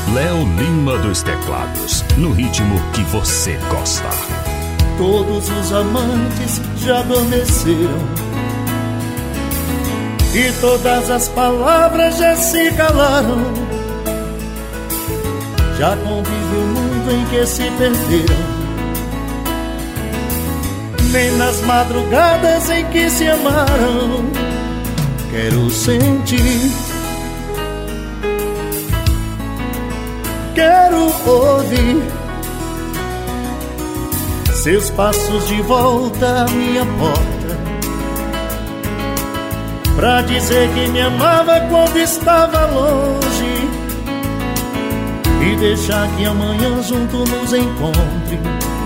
Léo Lima dos teclados, no ritmo que você gosta. Todos os amantes já adormeceram e todas as palavras já se calaram. Já convive o mundo em que se perderam. Nem nas madrugadas em que se amaram quero sentir, quero ouvir seus passos de volta à minha porta, pra dizer que me amava quando estava longe e deixar que amanhã junto nos encontre,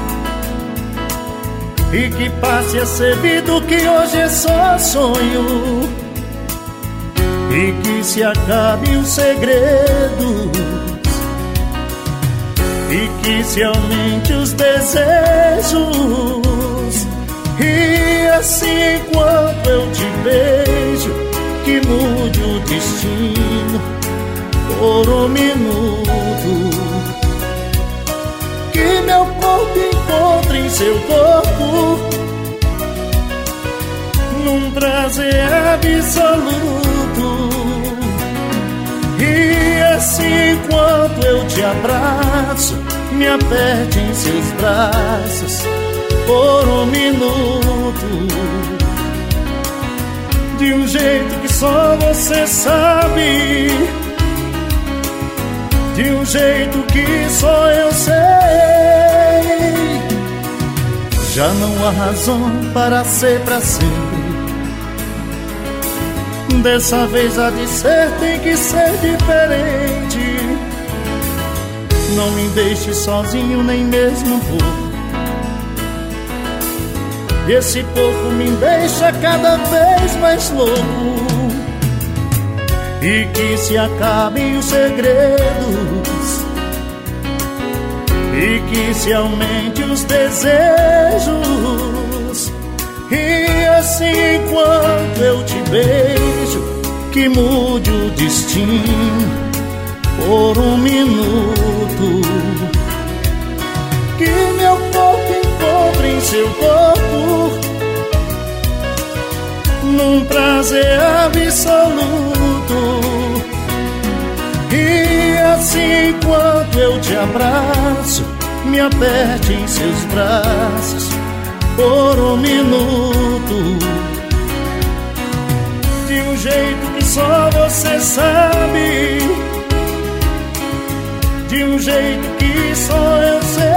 e que passe a ser vida o que hoje é só sonho, e que se acabe os segredos, e que se aumente os desejos, e assim enquanto eu te beijo, que mude o destino por um minuto, que meu corpo encontre em seu corpo num prazer absoluto, e assim enquanto eu te abraço, me aperte em seus braços por um minuto, de um jeito que só você sabe, de um jeito que só eu sei. Já não há razão para ser pra sempre. Dessa vez há de ser, tem que ser diferente. Não me deixe sozinho nem mesmo um pouco. Esse pouco me deixa cada vez mais louco. E que se acabem os segredos, e que se aumente os desejos, e assim enquanto eu te beijo, que mude o destino por um minuto, que meu corpo encontre em seu corpo num prazer absoluto, e assim enquanto eu te abraço, me aperte em seus braços por um minuto, de um jeito que só você sabe, de um jeito que só eu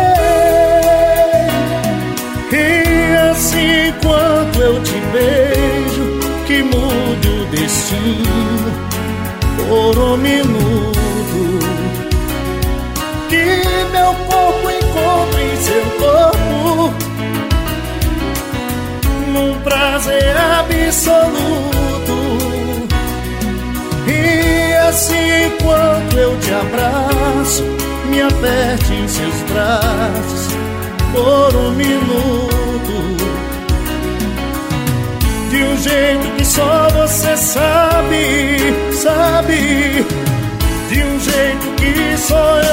sei, e assim enquanto eu te beijo, que mude o destino por um minuto, que meu corpo encontre em seu corpo num prazer absoluto, e assim enquanto eu te abraço, me aperte em seus braços por um minuto, de um jeito que só você sabe, sabe, de um jeito que só